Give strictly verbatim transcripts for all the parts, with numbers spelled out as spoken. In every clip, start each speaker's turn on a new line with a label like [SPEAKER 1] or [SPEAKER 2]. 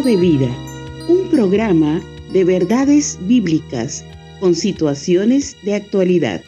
[SPEAKER 1] Minuto de Vida, un programa de verdades bíblicas con situaciones de actualidad.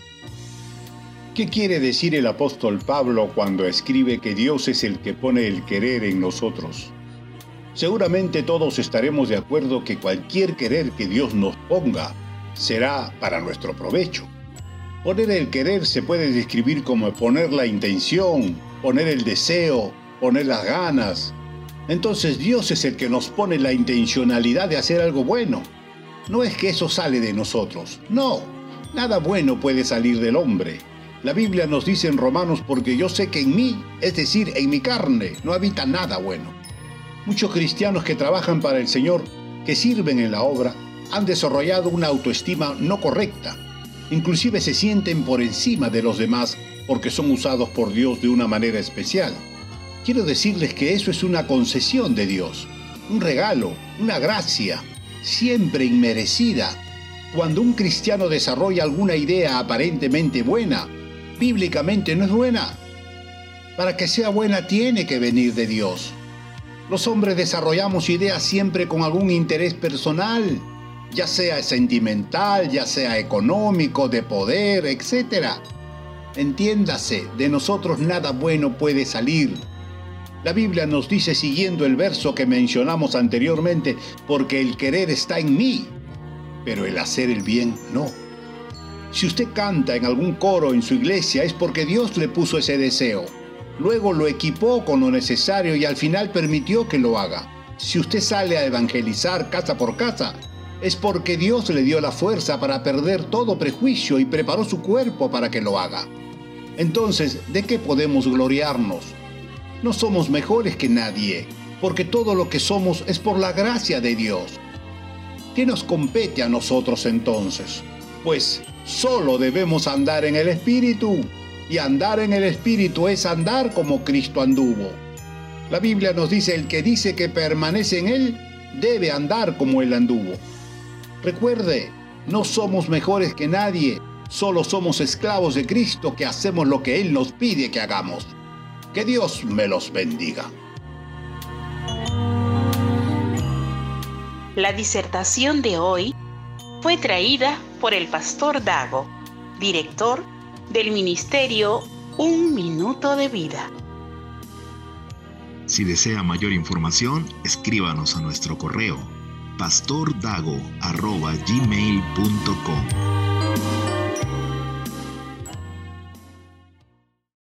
[SPEAKER 2] ¿Qué quiere decir el apóstol Pablo cuando escribe que Dios es el que pone el querer en nosotros? Seguramente todos estaremos de acuerdo que cualquier querer que Dios nos ponga será para nuestro provecho. Poner el querer se puede describir como poner la intención, poner el deseo, poner las ganas. Entonces Dios es el que nos pone la intencionalidad de hacer algo bueno. No es que eso sale de nosotros. No, nada bueno puede salir del hombre. La Biblia nos dice en Romanos, porque yo sé que en mí, es decir, en mi carne, no habita nada bueno. Muchos cristianos que trabajan para el Señor, que sirven en la obra, han desarrollado una autoestima no correcta. Inclusive se sienten por encima de los demás porque son usados por Dios de una manera especial. Quiero decirles que eso es una concesión de Dios, un regalo, una gracia, siempre inmerecida. Cuando un cristiano desarrolla alguna idea aparentemente buena, bíblicamente no es buena. Para que sea buena tiene que venir de Dios. Los hombres desarrollamos ideas siempre con algún interés personal, ya sea sentimental, ya sea económico, de poder, etcétera. Entiéndase, de nosotros nada bueno puede salir. La Biblia nos dice, siguiendo el verso que mencionamos anteriormente, porque el querer está en mí, pero el hacer el bien no. Si usted canta en algún coro en su iglesia es porque Dios le puso ese deseo. Luego lo equipó con lo necesario y al final permitió que lo haga. Si usted sale a evangelizar casa por casa, es porque Dios le dio la fuerza para perder todo prejuicio y preparó su cuerpo para que lo haga. Entonces, ¿de qué podemos gloriarnos? No somos mejores que nadie, porque todo lo que somos es por la gracia de Dios. ¿Qué nos compete a nosotros entonces? Pues solo debemos andar en el Espíritu. Y andar en el Espíritu es andar como Cristo anduvo. La Biblia nos dice, el que dice que permanece en Él, debe andar como Él anduvo. Recuerde, no somos mejores que nadie, solo somos esclavos de Cristo que hacemos lo que Él nos pide que hagamos. Que Dios me los bendiga.
[SPEAKER 3] La disertación de hoy fue traída por el pastor Dago, director del ministerio Un Minuto de Vida.
[SPEAKER 4] Si desea mayor información, escríbanos a nuestro correo pastor dago arroba gmail punto com.